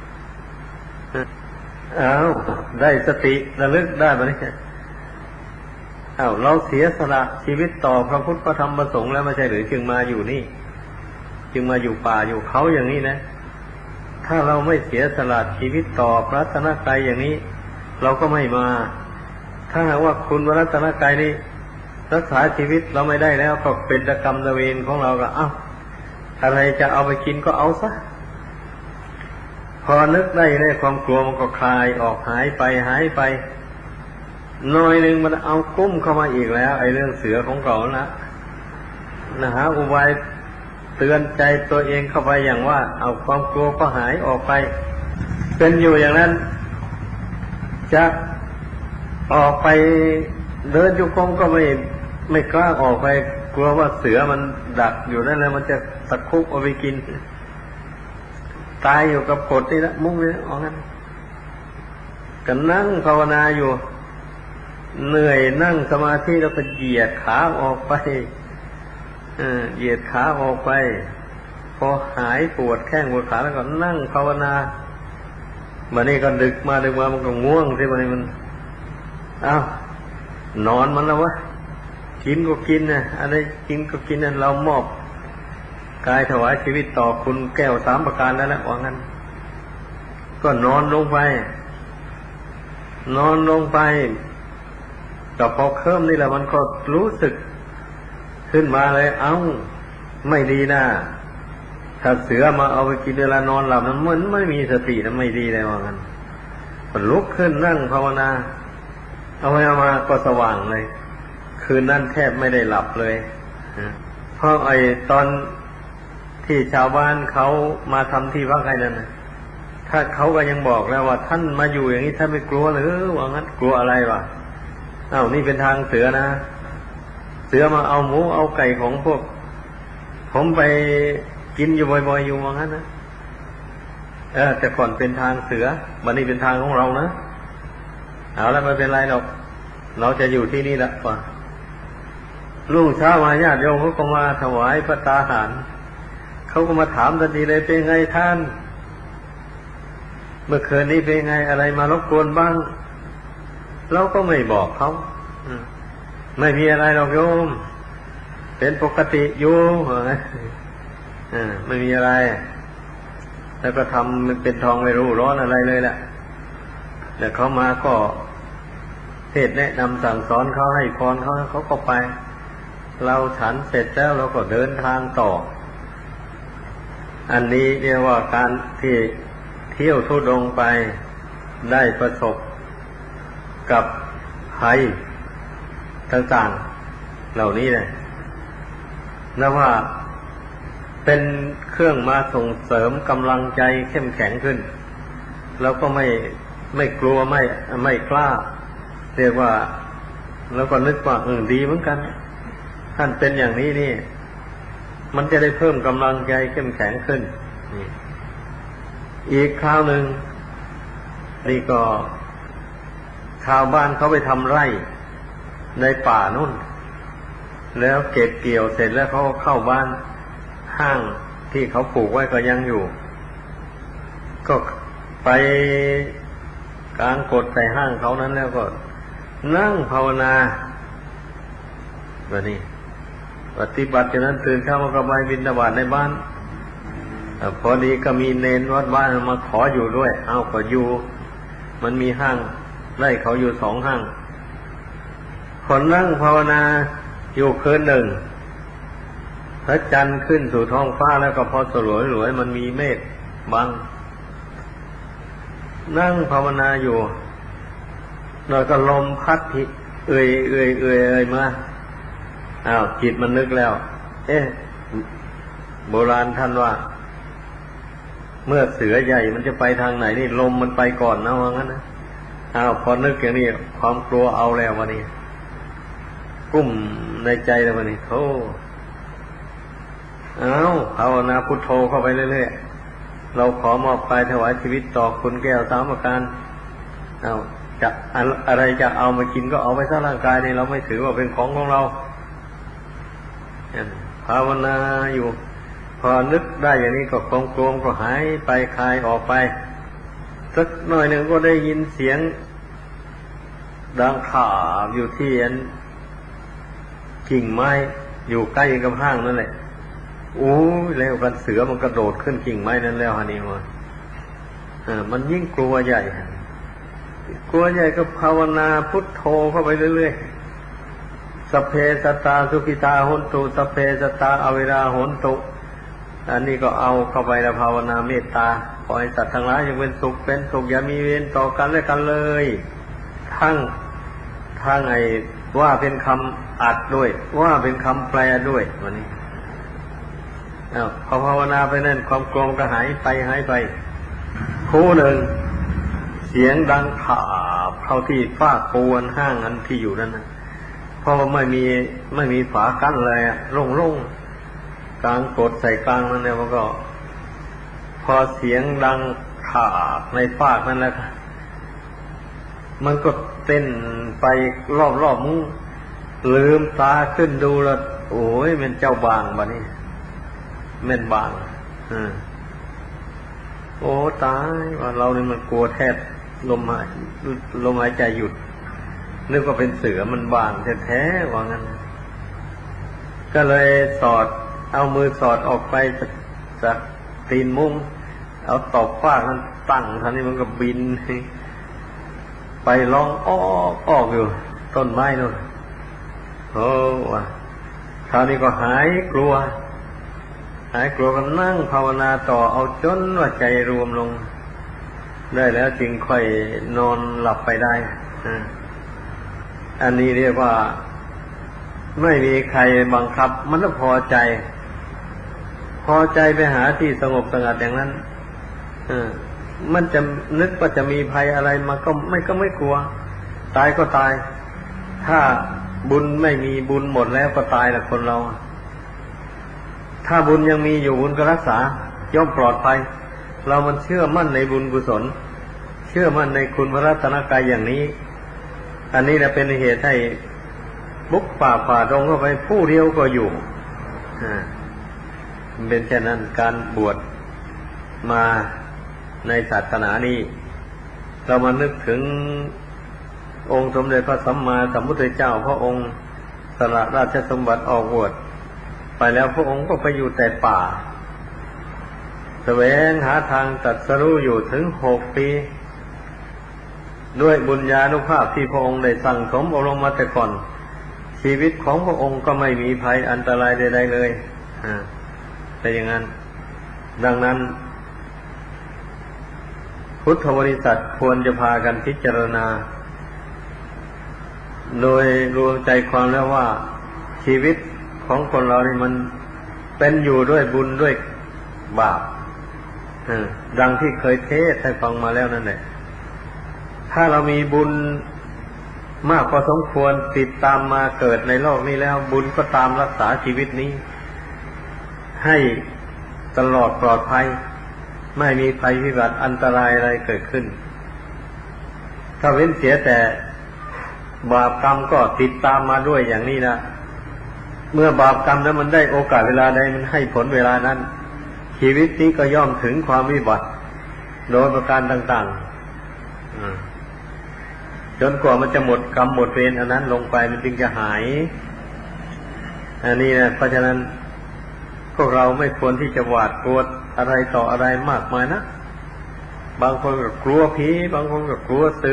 อ้าวได้สติระลึกได้ไหมเนี่ยอ้าวเราเสียสละชีวิตต่อพระพุทธพระธรรมพระสงฆ์แล้วไม่ใช่หรือจึงมาอยู่นี่จึงมาอยู่ป่าอยู่เขาอย่างนี้นะถ้าเราไม่เสียสละชีวิตต่อพระรัตนตรัยอย่างนี้เราก็ไม่มาถ้าหากว่าคุณพระรัตนตรัยนี่รักษาชีวิตเราไม่ได้แล้วก็เป็นกรรมตะเวนของเราก็เอ้าอะไรจะเอาไปกินก็เอาซะพอนึกได้ในความกลัวมันก็คลายออกหายไปหายไปหน่อยหนึ่งมันเอากุ้มเข้ามาอีกแล้วไอ้เรื่องเสือของเรานะนะฮะอุบายเตือนใจตัวเองเข้าไปอย่างว่าเอาความกลัวก็หายออกไปเป็นอยู่อย่างนั้นจะออกไปเดินจุกรมก็ไม่ไม่กล้าออกไปกลัวว่าเสือมันดักอยู่นั่นแล้วมันจะตะคุบเอาไปกินตายอยู่กับกฎนี่ละมุ้งนี่ออกงั้นก็นั่งภาวนาอยู่เหนื่อยนั่งสมาธิแล้วก็เหยียดขาออกไปเออเหยียดขาออกไปพอหายปวดแข้งปวดขาแล้วก็นั่งภาวนาวันนี้ก็ดึกมาดึกมามันก็ง่วงที่วันนี้มันอ้าวนอนมันแล้ววะกินก็กินนะอะไรกินก็กินนะเรามอบกายถวายชีวิตต่อคุณแก้วสามประการแล้วแหละว่างั้นก็นอนลงไปนอนลงไปกับพอเคลิ้มนี่แหละมันก็รู้สึกขึ้นมาเลยเอ้าไม่ดีนะถ้าเสือมาเอาไปกินเวลานอนหลับมันมันไม่มีสตินะไม่ดีเลยว่างั้นมันลุกขึ้นนั่งภาวนาเอาไปเอามาก็สว่างเลยคืนนั้นแทบไม่ได้หลับเลยเพราะไอ้ตอนที่ชาวบ้านเขามาทำที่พักไอ้นั่นนะถ้าเขาก็ยังบอกแล้วว่าท่านมาอยู่อย่างนี้ท่านไม่กลัวหรือว่างั้นกลัวอะไรวะเอ้านี่เป็นทางเสือนะเสือมาเอาหมูเอาไก่ของพวกผมไปกินอยู่บ่อยๆอยู่ว่างั้นนะเออแต่ก่อนเป็นทางเสือวันนี้เป็นทางของเรานะเอาแล้วไม่เป็นไรหรอกเราจะอยู่ที่นี่ละป่ะรุ่งเช้ามาญาติโยมเขาก็มาถวายพระตาหารเขาก็มาถามทันทีเลยเป็นไงท่านเมื่อคืนนี้เป็นไงอะไรมารบกวนบ้างเราก็ไม่บอกเขาไม่มีอะไรหรอกโยมเป็นปกติอยู่ไม่มีอะไรแล้วก็ทำเป็นทองไม่รู้ร้อนอะไรเลยแหละแต่เขามาก็เทศแนะนำสั่งสอนเขาให้พรเขาเขาก็ไปเราฉันเสร็จแล้วเราก็เดินทางต่ออันนี้เรียกว่าการที่เที่ยวธุดงค์ไปได้ประสบกับภัยต่างๆเหล่านี้เลยนับว่าเป็นเครื่องมาส่งเสริมกำลังใจเข้มแข็งขึ้นแล้วก็ไม่ไม่กลัวไม่ไม่กล้าเรียกว่าแล้วก็นึกว่าเออดีเหมือนกันท่านเป็นอย่างนี้นี่มันจะได้เพิ่มกำลังใจเข้มแข็งขึ้นอีกคราวหนึ่งนี่ก็ชาวบ้านเขาไปทำไร่ในป่านู่นแล้วเก็บเกี่ยวเสร็จแล้วเขาเข้าบ้านห้างที่เขาปลูกไว้ก็ยังอยู่ก็ไปกลางกดใส่ห้างเขานั้นแล้วก็นั่งภาวนาแบบนี้ปฏิบัติจากนั้นตื่นเช้ามาก็ไปบิณฑบาตในบ้านพอดีก็มีเนนวัดบ้านมาขออยู่ด้วยเอาก็อยู่มันมีห้างไร่เขาอยู่สองห้างคนนั่งภาวนาอยู่คืนหนึ่งพระจันทร์ขึ้นสู่ท้องฟ้าแล้วก็พอสลวยหลวยมันมีเมฆบังนั่งภาวนาอยู่แล้วก็ลมพัดที่เอื่อยเอื่อยเอื่อยเอื่อยมาอ้าวจิตมันนึกแล้วเอ๊ะโบราณท่านว่าเมื่อเสือใหญ่มันจะไปทางไหนนี่ลมมันไปก่อนนะว่างั้นนะอ้าวพอนึกอย่างนี้ความกลัวเอาแล้ววันนี้กุ้มในใจแล้ววันนี้โธ่อ้าวภาวนาพุทโธเข้าไปเรื่อยๆเราขอมอบกายถวายชีวิตต่อคุณแก้วสามประการอ้าวจะอะไรจะเอามากินก็เอาไปซะร่างกายนี่เราไม่ถือว่าเป็นของของเราภาวนาอยู่พอนึกได้อย่างนี้ก็ความกลัวก็หายไปคลายออกไปสักหน่อยหนึ่งก็ได้ยินเสียงดังขาบอยู่ที่อันกิ่งไม้อยู่ใกล้กับห้างนั่นแหละโอ้ยแล้วกันเสือมันกระโดดขึ้นกิ่งไม้นั้นแล้วฮะนี่มันอ่ามันยิ่งกลัวใหญ่กลัวใหญ่ก็ภาวนาพุทโธเข้าไปเรื่อยๆสัพเพสัตตาสุขิตาโหนตุสัพเพสัตตาอเวราโหนตุอันนี้ก็เอาเข้าไปแล้วภาวนาเมตตาขอให้สัตว์ทั้งหลายจงเป็นสุขเป็นสุขอย่ามีเวรต่อกันและกันเลยทั้งทั้งไอ้ว่าเป็นคำอัดด้วยว่าเป็นคำแปลด้วยวันนี้อ้าวพอภาวนาไปนั่นความกลัวก็หายไปหายไปคู่หนึ่งเสียงดังขาบเข้าที่ฝ้าปูนห้างอันที่อยู่นั่นนะเพราะว่าไม่มีไม่มีฝากั้นเลยอะโล่งๆกลางกดใส่กลางนั่นเนี่ยมันก็พอเสียงดังขาบในฟากนั่นแหละมันก็เต้นไปรอบๆมุ้งลืมตาขึ้นดูแล้วโอ้ยเป็นเจ้าบางบะนี่แม่นบางอ่าโอ้ตายว่าเรานี่มันกลัวแทบลมหายลมหายใจหยุดนึกว่าเป็นเสือมันบางแท้ๆว่างั้นก็เลยสอดเอามือสอดออกไปจากจากตีนมุ้งเอาตอกฟากมันตั้งท่านี้มันก็บินไปร้องอ้อกออกอยู่ต้นไม้นู่นโอ้ว่ะคราวนี้ก็หายกลัวหายกลัวก็นั่งภาวนาต่อเอาจนว่าใจรวมลงได้แล้วจึงค่อยนอนหลับไปได้อันนี้เรียกว่าไม่มีใครบังคับมันต้องพอใจพอใจไปหาที่สงบสงัดอย่างนั้นมันจะนึกว่าจะมีภัยอะไรมาก็ไม่ก็ไม่กลัวตายก็ตายถ้าบุญไม่มีบุญหมดแล้วก็ตายแหละคนเราถ้าบุญยังมีอยู่บุญก็รักษาย่อมปลอดภัยเรามันเชื่อมั่นในบุญกุศลเชื่อมั่นในคุณพระรัตนกรัยอย่างนี้อันนี้แหละเป็นเหตุให้บุกป่าฝ่าดงเข้าไปผู้เดียวก็อยู่อ่าเป็นเช่นนั้นการบวชมาในศาสนานี้เรามานึกถึงองค์สมเด็จพระสัมมาสัมพุทธเจ้าพระองค์สละราชสมบัติออกบวชไปแล้วพระองค์ก็ไปอยู่แต่ป่าแสวงหาทางตรัสรู้อยู่ถึงหกปีด้วยบุญญาณุภาพที่พระองค์ได้สั่งสมอบรมมาแต่ก่อนชีวิตของพระองค์ก็ไม่มีภัยอันตรายใดๆเลยอ่าแต่อย่างนั้นดังนั้นพุทธบริษัทควรจะพากันพิจารณาโดยรวมใจความแล้วว่าชีวิตของคนเรานี่มันเป็นอยู่ด้วยบุญด้วยบาปดังที่เคยเทศให้ฟังมาแล้วนั่นแหละถ้าเรามีบุญมากพอสมควรติดตามมาเกิดในโลกนี้แล้วบุญก็ตามรักษาชีวิตนี้ให้ตลอดปลอดภัยไม่มีภัยพิบัติอันตรายอะไรเกิดขึ้นถ้าเว้นเสียแต่บาปกรรมก็ติดตามมาด้วยอย่างนี้นะเมื่อบาปกรรมแล้วมันได้โอกาสเวลาใดมันให้ผลเวลานั้นชีวิตนี้ก็ย่อมถึงความวิบัติโดยประการต่างๆจนกว่ามันจะหมดกรรมหมดเวรอันนั้นลงไปมันจึงจะหายอันนี้นะเพราะฉะนั้นพวกเราไม่ควรที่จะหวาดกลัวอะไรต่ออะไรมากมายนะบางคนก็กลัวผีบางคนก็กลัวเสื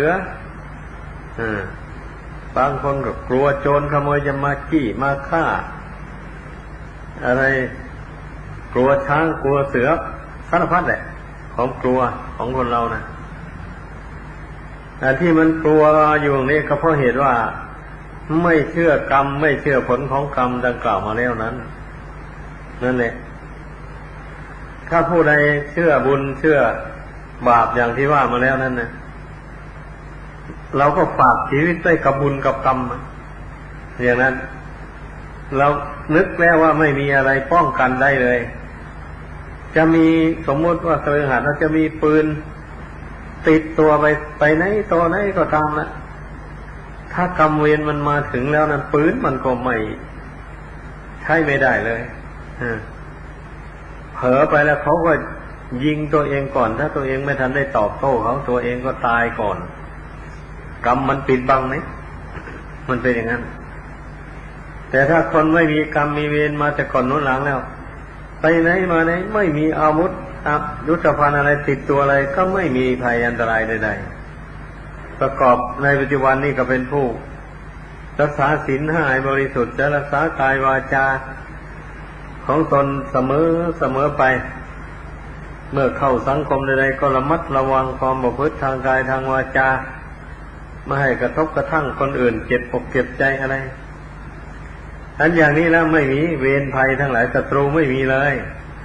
อบางคนก็กลัวโจรขโมยจะมาจี้มาฆ่าอะไรกลัวช้างกลัวเสือสารพัดแหละของกลัวของคนเรานะแต่ที่มันกลัวอยู่อย่างนี้ก็เพราะเหตุว่าไม่เชื่อกรรมไม่เชื่อผลของกรรมดังกล่าวมาแล้วนั้นนั่นแหละถ้าผู้ใดเชื่อบุญเชื่อบาปอย่างที่ว่ามาแล้วนั่นนะเราก็ฝากชีวิตไว้กับบุญกับกรรมอย่างนั้นเรานึกแล้วว่าไม่มีอะไรป้องกันได้เลยจะมีสมมติว่าเคยหัดเราจะมีปืนติดตัวไปไปไหนตัวไหนก็ตามนะถ้ากรรมเวรมันมาถึงแล้วนั้นปืนมันก็ไม่ใช้ไม่ได้เลยเผลอไปแล้วเขาก็ยิงตัวเองก่อนถ้าตัวเองไม่ทันได้ตอบโต้เขาตัวเองก็ตายก่อนกรรมมันปิดบังไหมมันเป็นอย่างนั้นแต่ถ้าคนไม่มีกรรมมีเวรมาแต่ก่อนนู้นหลังแล้วไปไหนมาไหนไม่มีอาวุธยุทธภัณฑ์อะไรติดตัวอะไรก็ไม่มีภัยอันตรายใดๆประกอบในปัจจุบันนี้ก็เป็นผู้รักษาศีลห้าให้บริสุทธิ์และรักษากายวาจาของตนเสมอเสมอไปเมื่อเข้าสังคมใดๆก็ระมัดระวังความประพฤติทางกายทางวาจาไม่ให้กระทบกระทั่งคนอื่นเจ็บอกเจ็บใจอะไรอันอย่างนี้แล้วไม่มีเวรภัยทั้งหลายศัตรูไม่มีเลย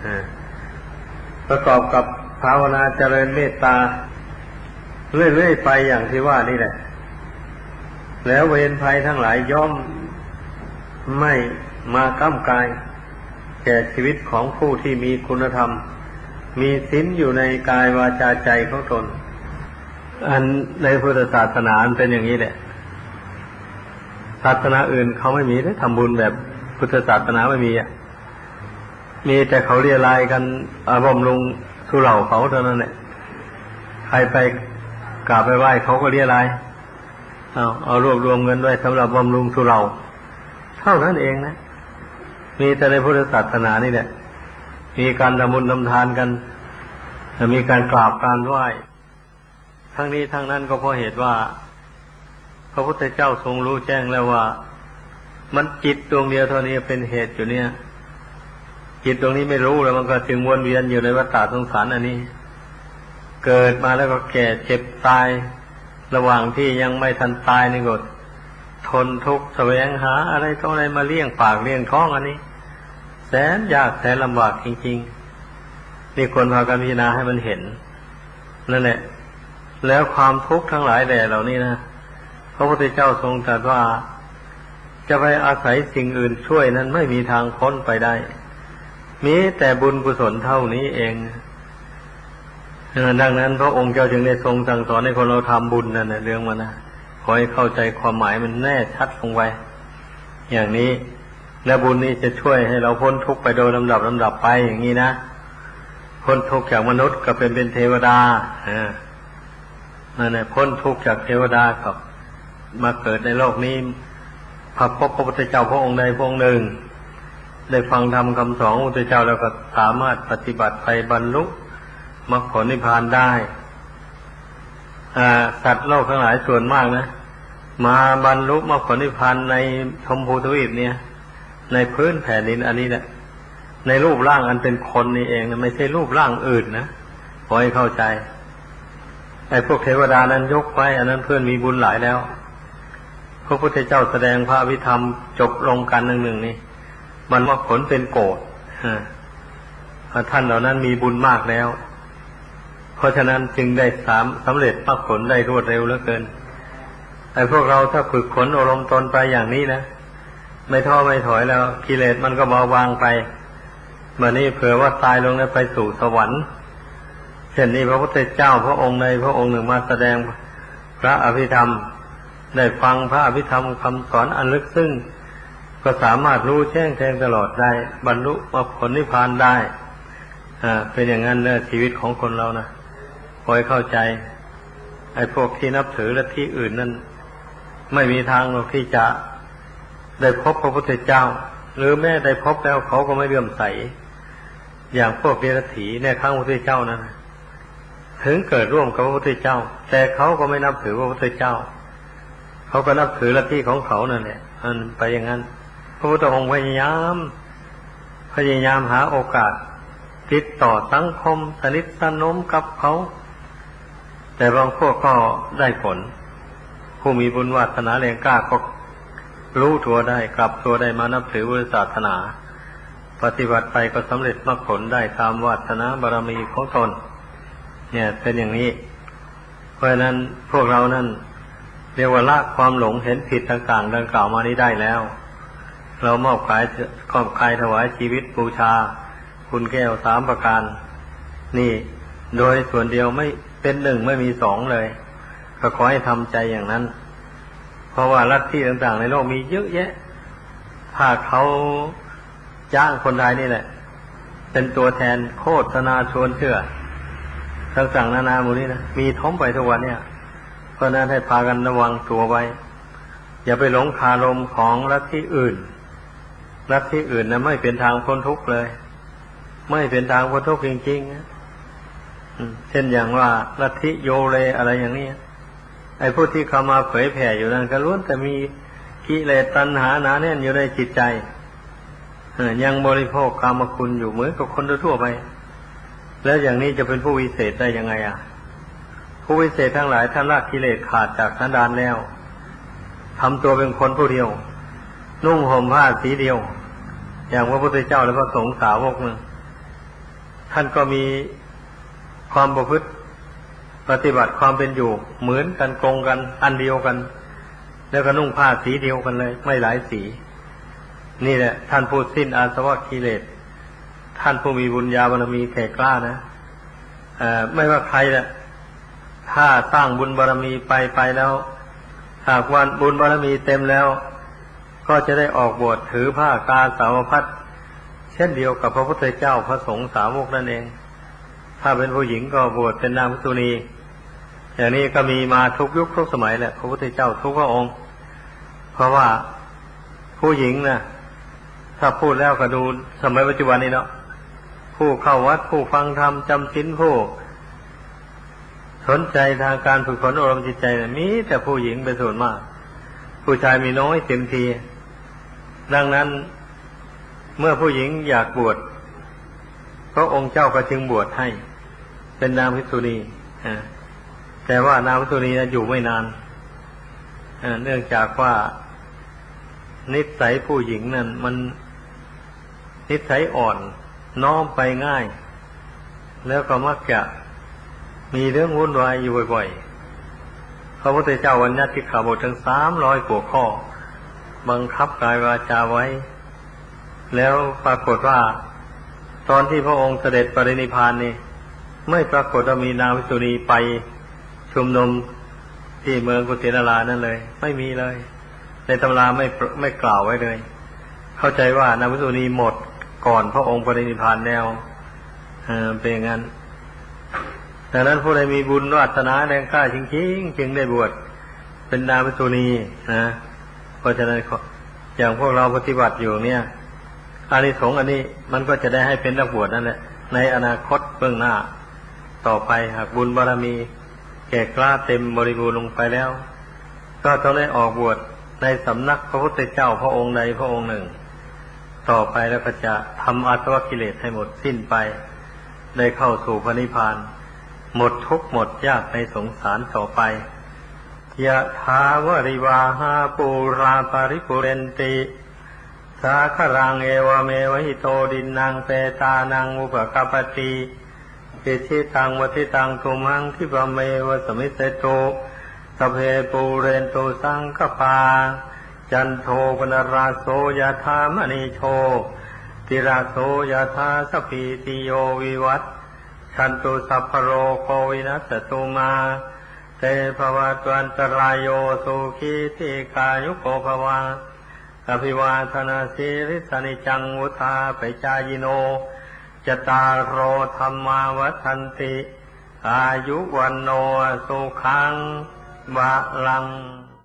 ประกอบกับภาวนาเจริญเมตตาเรื่อยๆไปอย่างที่ว่านี่แหละแล้วเวรภัยทั้งหลายย่อมไม่มาก้ำกายแก่ชีวิตของผู้ที่มีคุณธรรมมีศีลอยู่ในกายวาจาใจของตนอันในพุทธศาสนาเป็นอย่างนี้แหละศาสนาอื่นเขาไม่มีได้ทำบุญแบบพุทธศาสนาไม่มีอ่ะมีแต่เขาเรียรายกันอาบำรุงสุเหร่าเขาเท่านั้นแหละใครไปกราบไปไหว้เขาก็เรียรายเอาเอารวบรวมเงินไว้สำหรับบำรุงสุเหร่าเท่านั้นเองนะมีแต่ในพุทธศาสนานี่แหละมีการทำบุญทำทานกันมีการกราบการไหว้ทั้งนี้ทั้งนั้นก็เพราะเหตุว่าพระพุทธเจ้าทรงรู้แจ้งแล้วว่ามันจิตดวงเดียวเท่านี้เป็นเหตุอยู่เนี่ยจิตดวงนี้ไม่รู้แล้วมันก็จึงวนเวียนอยู่ในวัฏฏะสงสารอันนี้เกิดมาแล้วก็แก่เจ็บตายระหว่างที่ยังไม่ทันตายนี่ก็ทนทุกข์แสวงหาอะไรต้องอะไรมาเลี้ยงปากเลี้ยงท้องอันนี้แสนยากแสนลำบากจริงๆนี่ควรพากันพิจารณาให้มันเห็นนั่นแหละแล้วความทุกข์ทั้งหลายแหล่เหล่านี้นะพระพุทธเจ้าทรงตรัสว่าจะไปอาศัยสิ่งอื่นช่วยนั้นไม่มีทางพ้นไปได้มีแต่บุญกุศลเท่านี้เองดังนั้นพระองค์เจ้าจึงได้ทรงสั่งสอนให้คนเราทำบุญนั่นแหละเรื่องมันนะขอให้เข้าใจความหมายมันแน่ชัดลงไปอย่างนี้และบุญนี้จะช่วยให้เราพ้นทุกข์ไปโดยลำดับลำดับไปอย่างนี้นะพ้นทุกข์จากมนุษย์ก็เป็นเป็นเทวดาอ่านั่นแหละพ้นทุกข์จากเทวดากับมาเกิดในโลกนี้พบพระพุทธเจ้าพระองค์ใดพระองค์หนึ่งได้ฟังธรรมคำสอนของพระพุทธเจ้าแล้วก็สามารถปฏิบัติไปบรรลุมรรคผลนิพพานได้อ่าสัตว์โลกทั้งหลายส่วนมากนะมาบรรลุมรรคผลนิพพานในชมพูทวีปเนี่ยในพื้นแผ่นดินอันนี้แหละในรูปร่างอันเป็นคนนี่เองนะไม่ใช่รูปร่างอื่นนะขอให้เข้าใจไอ้พวกเทวดานั้นยกไว้อันนั้นเพื่อนมีบุญหลายแล้วพระพุทธเจ้าแสดงพระอภิธรรมจบลงกันหนึ่งหนึ่งนี่มันว่าผลเป็นโกรธท่านเหล่านั้นมีบุญมากแล้วเพราะฉะนั้นจึงได้สามสำเร็จมรรคผลได้รวดเร็วเหลือเกินไอ้พวกเราถ้าฝึกฝนอารมณ์ตนไปอย่างนี้นะไม่ท้อไม่ถอยแล้วกิเลสมันก็เบาบางไปเมื่อนี้เผื่อว่าตายลงแล้วไปสู่สวรรค์เช่นนี้พระพุทธเจ้าพระองค์ในพระองค์หนึ่งมาแสดงพระอภิธรรมได้ฟังพระอภิธรรมคำสอนอันลึกซึ้งก็สามารถรู้แจ้งแทงตลอดได้บรรลุมรรคผลนิพพานได้อ่าเป็นอย่างนั้นเลยชีวิตของคนเรานะคอยเข้าใจไอ้พวกที่นับถือและที่อื่นนั้นไม่มีทางหรอกที่จะได้พบพระพุทธเจ้าหรือแม้ได้พบแล้วเขาก็ไม่เลื่อมใสอย่างพวกเดรัจฉีในครั้งพระพุทธเจ้านั้นถึงเกิดร่วมกับพระพุทธเจ้าแต่เขาก็ไม่นับถือพระพุทธเจ้าเขาก็นับถือลัทธิของเขานั่นแหละอันไปอย่างนั้นพระพุทธองค์พยายามพยายามหาโอกาสติดต่อสังคมสนิทสนมกับเขาแต่บางพวกก็ได้ผลผู้มีบุญวาสนาแรงกล้าก็รู้ตัวได้กลับตัวได้มานับถือพุทธศาสนาปฏิบัติไปก็สำเร็จมรรคผลได้ตามวาสนาบารมีของตนเนี่ยเป็นอย่างนี้เพราะฉะนั้นพวกเรานั่นเรียกว่าละความหลงเห็นผิดต่างๆดังกล่าวมานี้ได้แล้วเรามอบขายขอบขายถวายชีวิตบูชาคุณแก้วสามประการนี่โดยส่วนเดียวไม่เป็นหนึ่งไม่มีสองเลยก็ขอให้ทำใจอย่างนั้นเพราะว่าลัทธิต่างๆในโลกมีเยอะแยะถ้าเขาจ้างคนไทยนี่แหละเป็นตัวแทนโฆษณาชวนเชื่อต่างๆนานาหมู่นี้นะมีท้องไปทุกวันเนี่ยเพราะนั้นให้พากันระวังตัวไว้อย่าไปหลงคารมของลัทธิอื่นลัทธิอื่นนะไม่เป็นทางพ้นทุกข์เลยไม่เป็นทางพ้นทุกข์จริงๆนะเช่นอย่างว่าลัทธิโยเลอะไรอย่างนี้ไอ้ผู้ที่เข้ามาเผยแผ่อยู่นั้นก็ล้วนแต่มีกิเลสตัณหาหนาแน่นอยู่ในจิตใจยังบริโภคกามคุณอยู่เหมือนกับคนทั่วไปแล้วอย่างนี้จะเป็นผู้วิเศษได้ยังไงอ่ะผู้วิเศษทั้งหลายท่านละกิเลสขาดจากสันดานแล้วทำตัวเป็นคนผู้เดียวนุ่งห่มผ้าสีเดียวอย่างพระพุทธเจ้าและพระสงฆ์สาวกนึงท่านก็มีความประพฤติปฏิบัติความเป็นอยู่เหมือนกันตรงกันอันเดียวกันแล้วก็นุ่งผ้าสีเดียวกันเลยไม่หลายสีนี่แหละท่านผู้สิ้นอาสวะกิเลสท่านผู้มีบุญญาบารมีแก่กล้านะเอ่อไม่ว่าใครแหละถ้าสร้างบุญบารมีไปไปแล้วหากวันบุญบารมีเต็มแล้วก็จะได้ออกบวชถือผ้ากาสาวพัสเช่นเดียวกับพระพุทธเจ้าพระสงฆ์สาวกนั่นเองถ้าเป็นผู้หญิงก็บวชเป็นนางภิกษุณีอย่างนี้ก็มีมาทุกยุคทุกสมัยแหละพระพุทธเจ้าทุกพระองค์เพราะว่าผู้หญิงนะถ้าพูดแล้วก็ดูสมัยปัจจุบันนี้เนาะผู้เข้าวัดผู้ฟังธรรมจำศีลผู้สนใจทางการฝึกฝนอบรมจิตใจนะมีแต่ผู้หญิงเป็นส่วนมากผู้ชายมีน้อยเต็มทีดังนั้นเมื่อผู้หญิงอยากบวชพระองค์เจ้าก็จึงบวชให้เป็นนางภิกษุณีแต่ว่านางภิกษุณีอยู่ไม่นานเนื่องจากว่านิสัยผู้หญิงนั่นมันนิสัยอ่อนน้อมไปง่ายแล้วก็มักจะมีเรื่องวุ่นวายอยู่บ่อยๆพระพุทธเจ้าวันญัติสิกขาบทถึงสามร้อยกว่าข้อบังคับกายวาจาไว้แล้วปรากฏว่าตอนที่พระองค์เสด็จปรินิพพานนี่ไม่ปรากฏว่ามีนางภิกษุณีไปชุมนุมที่เมืองกุสินารานั่นเลยไม่มีเลยในตำราไม่ไม่กล่าวไว้เลยเข้าใจว่านางภิกษุณีหมดก่อนพระองค์ปรินิพพานแล้วเออเป็นอย่างนั้นดังนั้นผู้ใดมีบุญวาสนาแรงกล้าจริงๆจึงได้บวชเป็นนางภิกษุณีนะเพราะฉะนั้นอย่างพวกเราปฏิบัติอยู่เนี่ยอานิสงส์อันนี้มันก็จะได้ให้เป็นนักบวชนั่นแหละในอนาคตเบื้องหน้าต่อไปหากบุญบารมีแก่กล้าเต็มบริบูรณ์ลงไปแล้วก็ต้องได้ออกบวชในสำนักพระพุทธเจ้าพระองค์ใดพระองค์หนึ่งต่อไปแล้วก็จะทำอาสวะกิเลสให้หมดสิ้นไปได้เข้าสู่พระนิพพานหมดทุกข์หมดยากในสงสารต่อไปยะถาวริวาหาปูราปาริปุเรนติสาครังเอวเมวะหิโตดินนางเปตานังอุปกปติอิชิตังวทิตังทุมังทิปเมวะสมิสเสโตสเพปูเรนโตสังคปาจันโทปนราโสยถามณีโชติราโสยถาสพีติโยวิวัตชันตุสัพพโรโควินัสตุมาเตภวัตวันตรายโยสุขีติกายุโกภวาอภิวาทนาสีริสนิจังวุธาไปจายโนจตารโรธรรมาวัฏันติอายุวันโนสุขังวะลัง